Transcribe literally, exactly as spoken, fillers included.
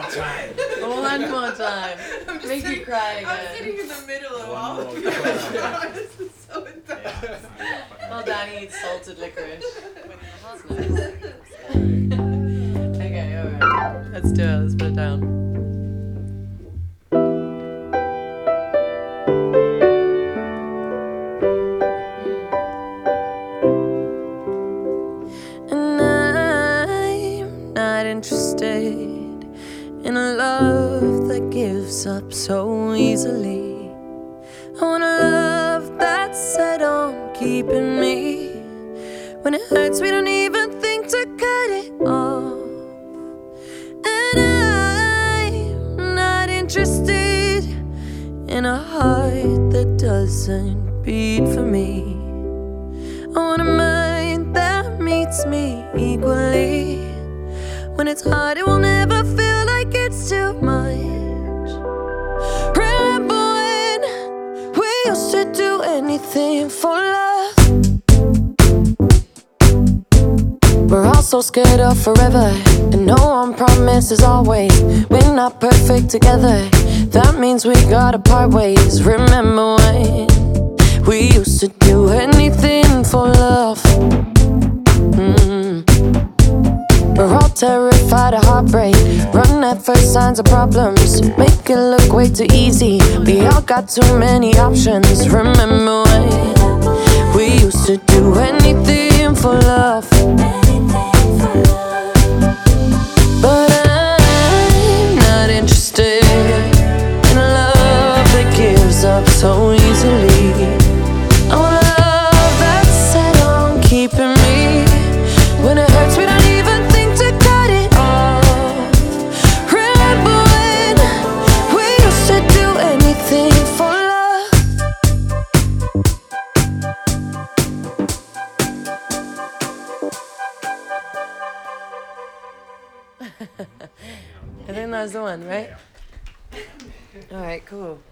time. One more time. I'm just Make sitting, you cry again. I'm sitting in the middle of One all more of you. time. This is so intense. Well, Danny eats salted licorice. Yeah. Okay, alright. Let's do it. Let's put it down. And I'm not interested in a love that gives up so easily. I want a love that's set on keeping me. When it hurts, we don't even think to cut it off. And I'm not interested in a heart that doesn't beat for me. I want a mind that meets me equally. When it's hard, it will never feel like it's too much. Remember when we used to do anything for love? We're all so scared of forever, and no one promises always. We're not perfect together, that means we gotta part ways. Remember when we used to do anything for love? mm. We're all terrified of heartbreak, run at first signs of problems, make it look way too easy. We all got too many options. Remember when we used to do anything for love? But I'm not interested in a love that gives up so easily. I want a love that's set on keeping me. When it hurts, we don't even think to cut it off. Remember when we used to do anything for love? I think that's the one, right? Alright, cool.